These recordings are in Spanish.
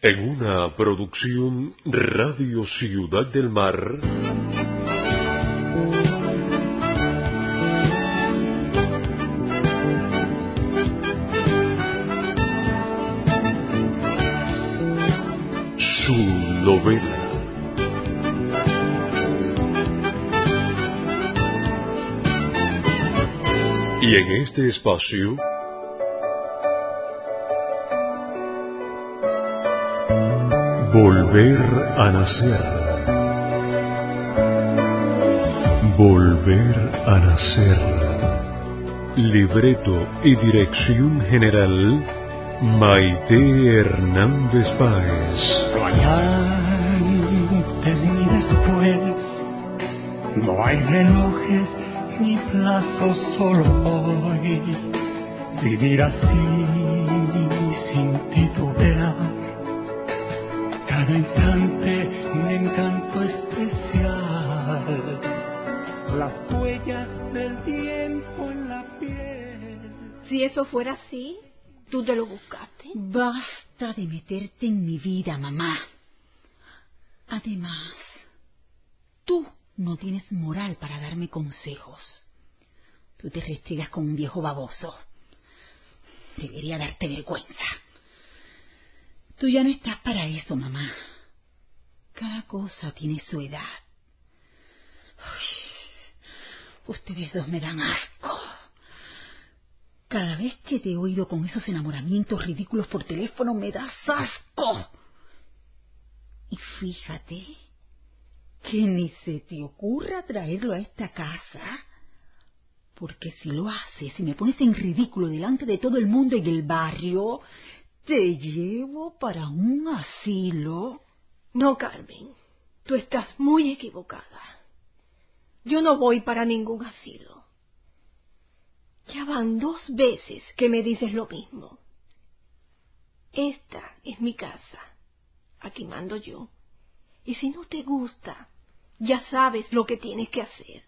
En una producción Radio Ciudad del Mar. Su novela. Y en este espacio Volver a nacer. Volver a nacer. Libreto y dirección general Maite Hernández Páez. No hay antes ni después, no hay relojes ni plazos, solo hoy. Vivir así sin titubear, cada instante un encanto especial, las huellas del tiempo en la piel. Si eso fuera así, ¿tú te lo buscaste? Basta de meterte en mi vida, mamá. Además, tú no tienes moral para darme consejos. Tú te restregas con un viejo baboso. Debería darte vergüenza. Tú ya no estás para eso, mamá. Cada cosa tiene su edad. Uy, ustedes dos me dan asco. Cada vez que te he oído con esos enamoramientos ridículos por teléfono, me das asco. Y fíjate que ni se te ocurra traerlo a esta casa, porque si lo haces y me pones en ridículo delante de todo el mundo y del barrio, te llevo para un asilo. No, Carmen, tú estás muy equivocada. Yo no voy para ningún asilo. Ya van 2 veces que me dices lo mismo. Esta es mi casa. Aquí mando yo. Y si no te gusta, ya sabes lo que tienes que hacer.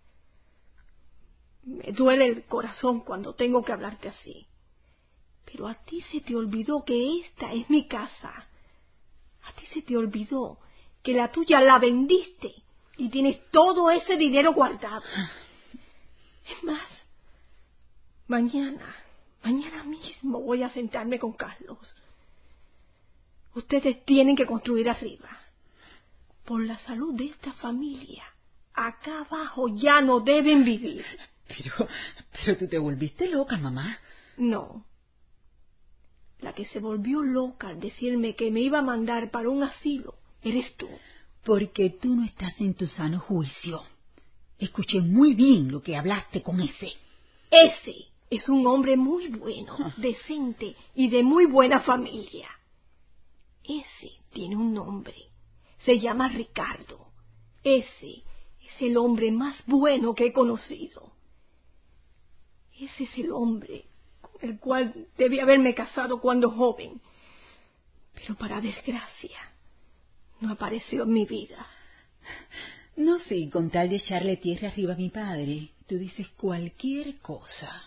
Me duele el corazón cuando tengo que hablarte así. Pero a ti se te olvidó que esta es mi casa. A ti se te olvidó que la tuya la vendiste y tienes todo ese dinero guardado. Es más, mañana mismo voy a sentarme con Carlos. Ustedes tienen que construir arriba. Por la salud de esta familia, acá abajo ya no deben vivir. Pero tú te volviste loca, mamá. No. La que se volvió loca al decirme que me iba a mandar para un asilo eres tú. Porque tú no estás en tu sano juicio. Escuché muy bien lo que hablaste con ese. Ese es un hombre muy bueno, decente y de muy buena familia. Ese tiene un nombre. Se llama Ricardo. Ese es el hombre más bueno que he conocido. Ese es el hombre con el cual debí haberme casado cuando joven. Pero para desgracia, no apareció en mi vida. No sé, con tal de echarle tierra arriba a mi padre, tú dices cualquier cosa.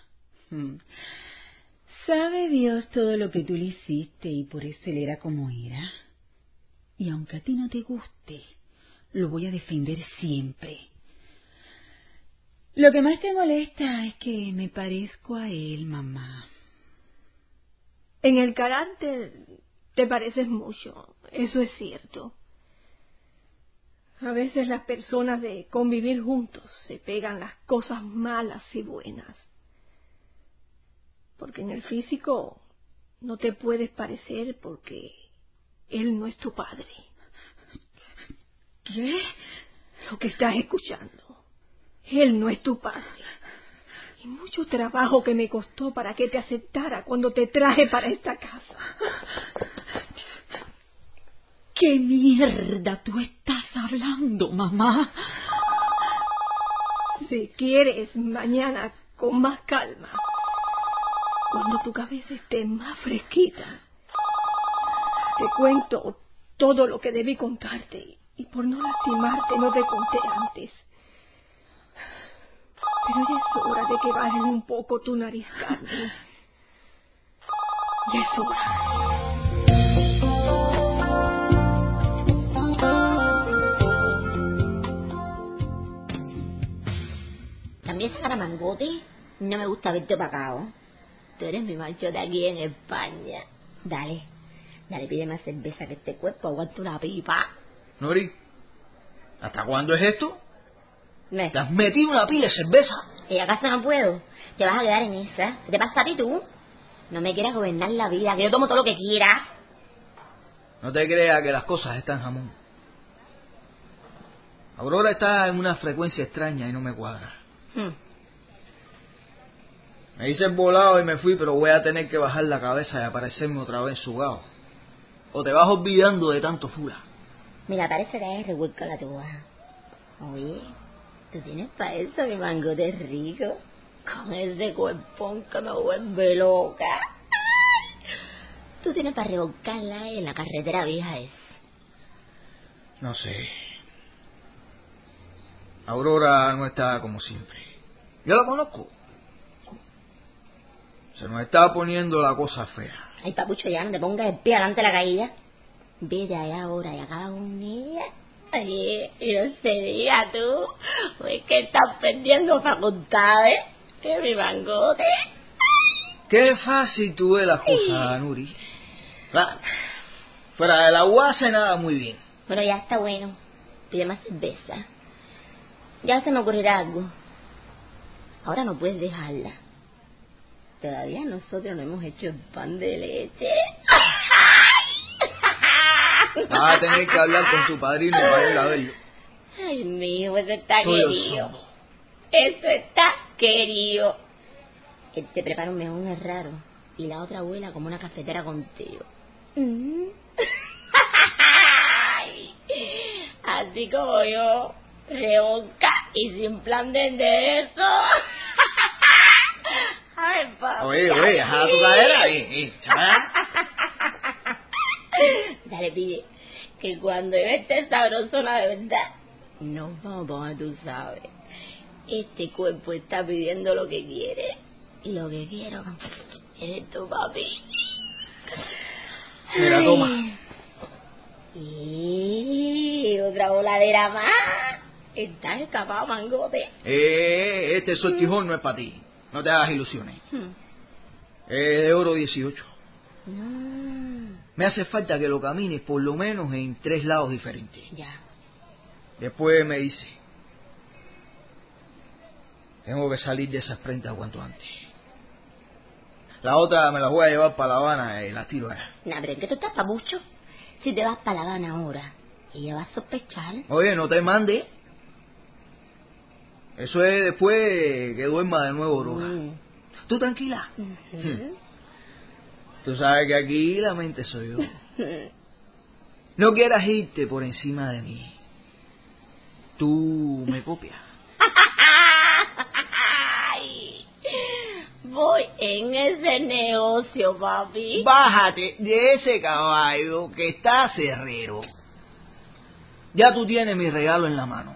Sabe Dios todo lo que tú le hiciste y por eso él era como era. Y aunque a ti no te guste, lo voy a defender siempre. Lo que más te molesta es que me parezco a él, mamá. En el carácter te pareces mucho, eso es cierto. A veces las personas de convivir juntos se pegan las cosas malas y buenas. Porque en el físico no te puedes parecer porque él no es tu padre. ¿Qué? Lo que estás escuchando. Él no es tu padre. Y mucho trabajo que me costó para que te aceptara cuando te traje para esta casa. ¿Qué mierda tú estás hablando, mamá? Si quieres, mañana con más calma, cuando tu cabeza esté más fresquita, te cuento todo lo que debí contarte y por no lastimarte no te conté antes. Pero ya es hora de que bajes un poco tu nariz, Carmen. Ya es hora. mangote. No me gusta verte opacado. Tú eres mi macho de aquí en España. Dale, pide más cerveza que este cuerpo aguanta una pipa. Nori, ¿hasta cuándo es esto? ¿Te has metido una pila de cerveza? ¿Y acaso no puedo? Te vas a quedar en esa. ¿Qué te pasa a ti tú? No me quieras gobernar la vida, que yo tomo todo lo que quiera. No te creas que las cosas están jamón. Aurora está en una frecuencia extraña y no me cuadra. Me hice el volado y me fui, pero voy a tener que bajar la cabeza y aparecerme otra vez sugado. O te vas olvidando de tanto fula. Mira, parece que hay revuelca la tuya. Oye, tú tienes para eso, mi mangote rico. Con ese cuerpón que me vuelve loca. Tú tienes para revolcarla en la carretera vieja esa. No sé. Aurora no está como siempre. Yo la conozco. Se nos está poniendo la cosa fea. Ay, papucho, ya no te pongas el pie delante de la caída. Vete allá ahora y acaba con ella. Ay, no se diga tú. Pues que estás perdiendo facultades. Que mi mangote. Qué fácil tú ves las cosas, Nuri. Claro. Fuera de la UAS nada muy bien. Bueno, ya está bueno. Pide más cerveza. Ya se me ocurrirá algo. Ahora no puedes dejarla. Todavía nosotros no hemos hecho el pan de leche. Vas a tener que hablar con tu padrino para ir a verlo. Ay, mijo, eso está querido. Eso está querido. Él te prepara un mejón raro y la otra abuela como una cafetera contigo. Así como yo, revolca y sin plan de eso. Ay, papi. Oye, deja tu cadera ahí, chaval. Dale, pide, que cuando yo esté sabrosona de verdad, nos vamos a poner, tú sabes. Este cuerpo está pidiendo lo que quiere. Y lo que quiero eres tu papi. Mira, toma. Y otra voladera más. Estás escapado, mangote. Este sortijón no es para ti. No te hagas ilusiones. Es de oro 18. Me hace falta que lo camines por lo menos en 3 lados diferentes. Ya. Después me dice, tengo que salir de esas prendas cuanto antes. La otra me la voy a llevar para La Habana y la tiro allá. Nah, pero ¿en qué tú estás, papucho? Si te vas para La Habana ahora, ella va a sospechar. Oye, no te mandes. Eso es después que duerma de nuevo, Aurora. Tú tranquila. Tú sabes que aquí la mente soy yo. No quieras irte por encima de mí. Tú me copias. Voy en ese negocio, papi. Bájate de ese caballo que está cerrero. Ya tú tienes mi regalo en la mano.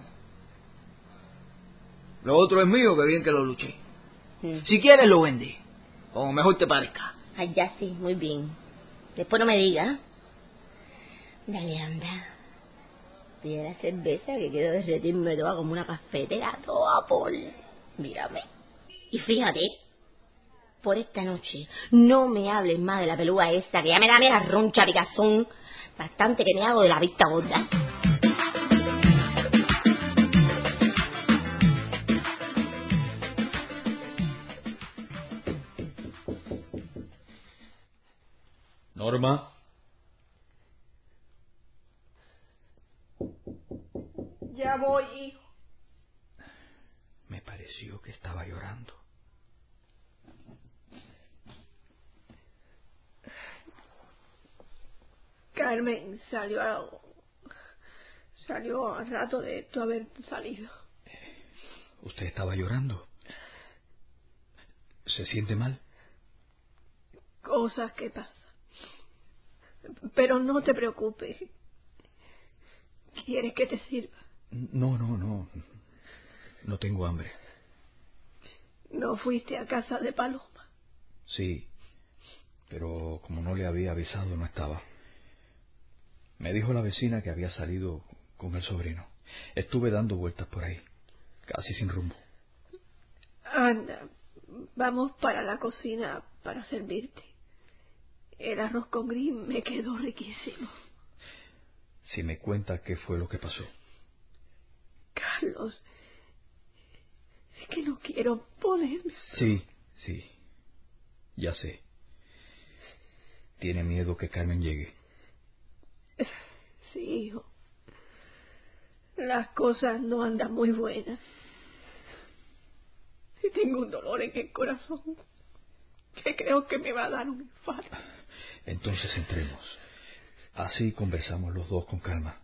Lo otro es mío, que bien que lo luché. Si quieres lo vendí, como mejor te parezca. Ay, ya sí, muy bien. Después no me digas. Dale, anda. Pide la cerveza que quiero derretirme toda como una cafetera, toda por... Mírame. Y fíjate, por esta noche, no me hables más de la pelúa esa, que ya me da mera roncha picazón. Bastante que me hago de la vista gorda. Norma. Ya voy, hijo. Me pareció que estaba llorando. Carmen salió al rato de tú haber salido. ¿Usted estaba llorando? ¿Se siente mal? Cosas que pasan. Pero no te preocupes. ¿Quieres que te sirva? No. No tengo hambre. ¿No fuiste a casa de Paloma? Sí, pero como no le había avisado, no estaba. Me dijo la vecina que había salido con el sobrino. Estuve dando vueltas por ahí, casi sin rumbo. Anda, vamos para la cocina para servirte. El arroz con gris me quedó riquísimo. Si me cuenta qué fue lo que pasó. Carlos, es que no quiero ponerme... Sí, ya sé. ¿Tiene miedo que Carmen llegue? Sí, hijo. Las cosas no andan muy buenas. Y tengo un dolor en el corazón que creo que me va a dar un infarto. Entonces entremos. Así conversamos los dos con calma.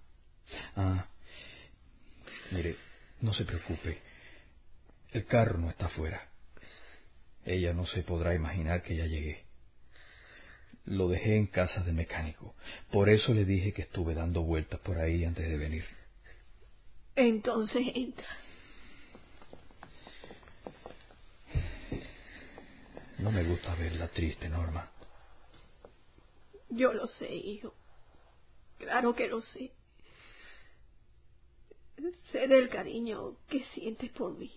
Mire, no se preocupe. El carro no está afuera. Ella no se podrá imaginar que ya llegué. Lo dejé en casa del mecánico. Por eso le dije que estuve dando vueltas por ahí antes de venir. Entonces entra. No me gusta verla triste, Norma. Yo lo sé, hijo. Claro que lo sé. Sé del cariño que sientes por mí.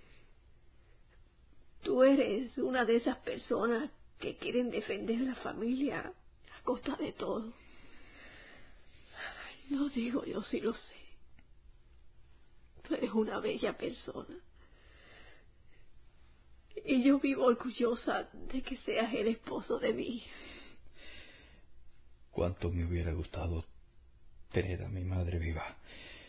Tú eres una de esas personas que quieren defender la familia a costa de todo. Ay, no digo yo, sí lo sé. Tú eres una bella persona. Y yo vivo orgullosa de que seas el esposo de mi hija. Cuánto me hubiera gustado tener a mi madre viva.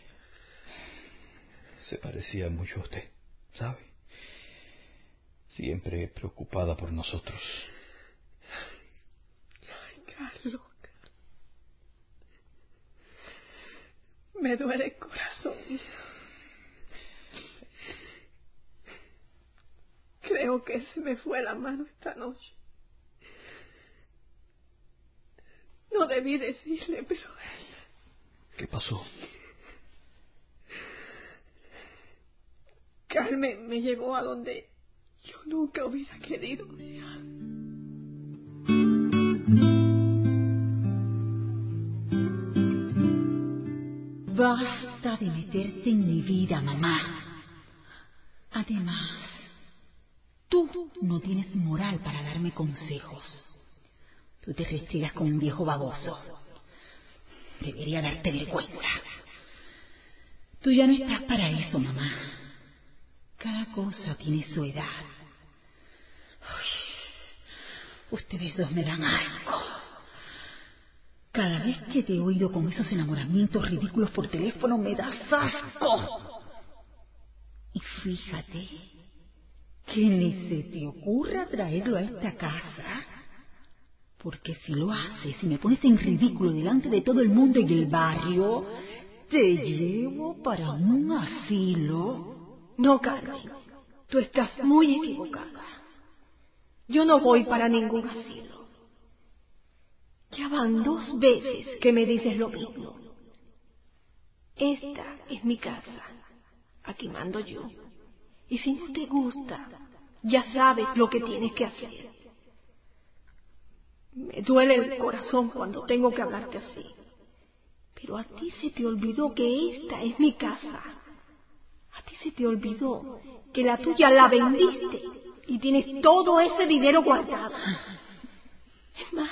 Se parecía mucho a usted, ¿sabe? Siempre preocupada por nosotros. Ay, Carlos. Me duele el corazón. Creo que se me fue la mano esta noche. No debí decirle, pero... ¿Qué pasó? Carmen me llevó a donde yo nunca hubiera querido dejar. Basta de meterte en mi vida, mamá. Además, tú no tienes moral para darme consejos. Tú te restregas con un viejo baboso. Debería darte vergüenza. Tú ya no estás para eso, mamá. Cada cosa tiene su edad. Uy, ustedes dos me dan asco. Cada vez que te he oído con esos enamoramientos ridículos por teléfono me das asco. Y fíjate que ni se te ocurra traerlo a esta casa, porque si lo haces y me pones en ridículo delante de todo el mundo y el barrio, te llevo para un asilo. No, Carmen, tú estás muy equivocada. Yo no voy para ningún asilo. Ya van 2 veces que me dices lo mismo. Esta es mi casa. Aquí mando yo. Y si no te gusta, ya sabes lo que tienes que hacer. Me duele el corazón cuando tengo que hablarte así. Pero a ti se te olvidó que esta es mi casa. A ti se te olvidó que la tuya la vendiste y tienes todo ese dinero guardado. Es más,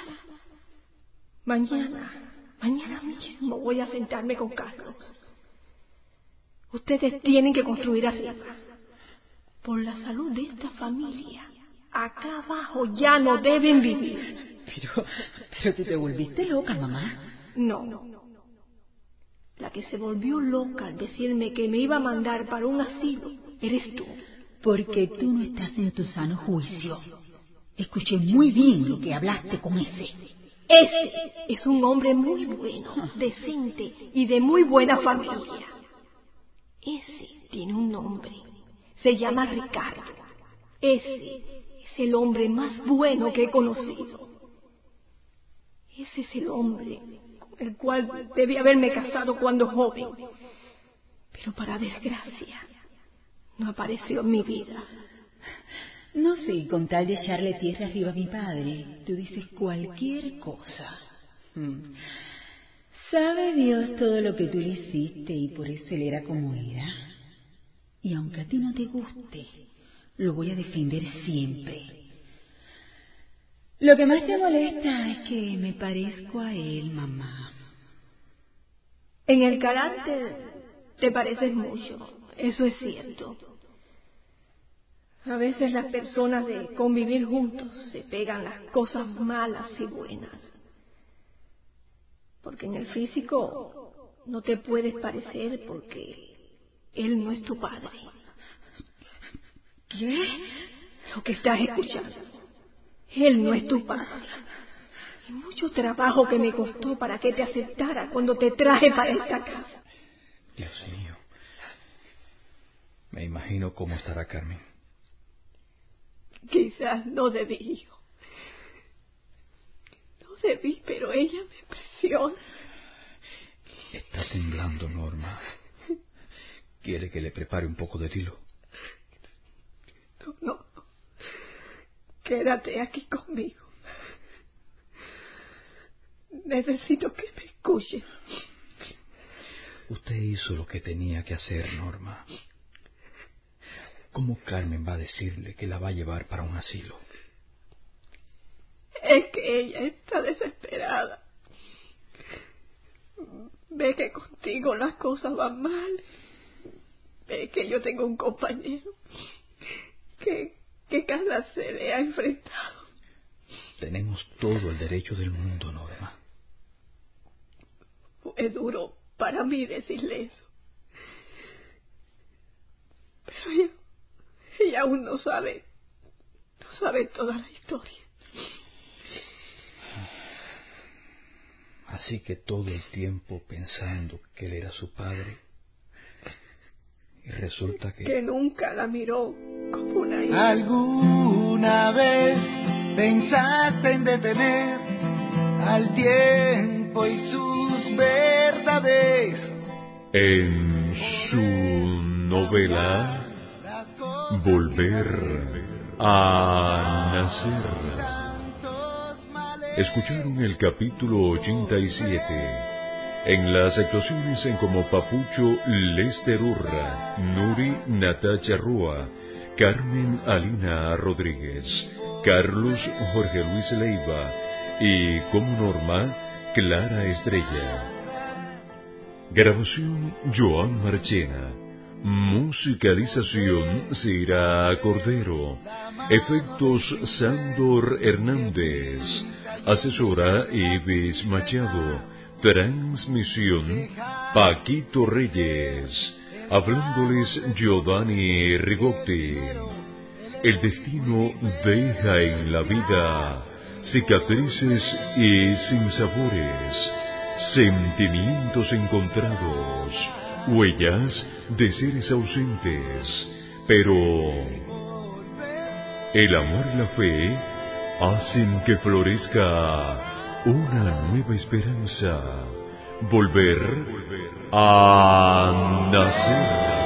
mañana mismo voy a sentarme con Carlos. Ustedes tienen que construir arriba. Por la salud de esta familia, acá abajo ya no deben vivir. Pero tú te volviste loca, mamá. No. La que se volvió loca al decirme que me iba a mandar para un asilo eres tú. Porque tú no estás en tu sano juicio. Escuché muy bien lo que hablaste con ese. Ese es un hombre muy bueno, decente y de muy buena familia. Ese tiene un nombre. Se llama Ricardo. Ese es el hombre más bueno que he conocido. Ese es el hombre con el cual debí haberme casado cuando joven. Pero para desgracia, no apareció en mi vida. No sé, con tal de echarle tierra arriba a mi padre, tú dices cualquier cosa. Sabe Dios todo lo que tú le hiciste y por eso él era como era. Y aunque a ti no te guste, Lo voy a defender siempre. Lo que más te molesta es que me parezco a él, mamá. En el carácter te pareces mucho, eso es cierto. A veces las personas de convivir juntos se pegan las cosas malas y buenas. Porque en el físico no te puedes parecer porque él no es tu padre. ¿Qué? Lo que estás escuchando. Él no es tu padre. Y mucho trabajo que me costó para que te aceptara cuando te traje para esta casa. Dios mío. Me imagino cómo estará Carmen. Quizás no debí, hijo. No debí, pero ella me presiona. Está temblando, Norma. ¿Quiere que le prepare un poco de tilo? No. Quédate aquí conmigo. Necesito que me escuches. Usted hizo lo que tenía que hacer, Norma. ¿Cómo Carmen va a decirle que la va a llevar para un asilo? Es que ella está desesperada. Ve que contigo las cosas van mal. Ve que yo tengo un compañero que Carla se le ha enfrentado. Tenemos todo el derecho del mundo, Norma. Fue duro para mí decirle eso. Pero ella aún no sabe toda la historia. Así que todo el tiempo pensando que él era su padre. Y resulta que nunca la miró como una hija. ¿Alguna vez pensaste en detener al tiempo y sus verdades? En su novela Volver a Nacer. Escucharon el capítulo 87. En las actuaciones como Papucho Lester Urra, Nuri Natacha Rúa, Carmen Alina Rodríguez, Carlos Jorge Luis Leiva y como Norma, Clara Estrella. Grabación Joan Marchena. Musicalización Cira Cordero. Efectos Sándor Hernández. Asesora Ives Machado. Transmisión Paquito Reyes. Hablándoles Giovanni Rigotti. El destino deja en la vida cicatrices y sinsabores, sentimientos encontrados, huellas de seres ausentes, pero el amor y la fe hacen que florezca una nueva esperanza, volver a nacer.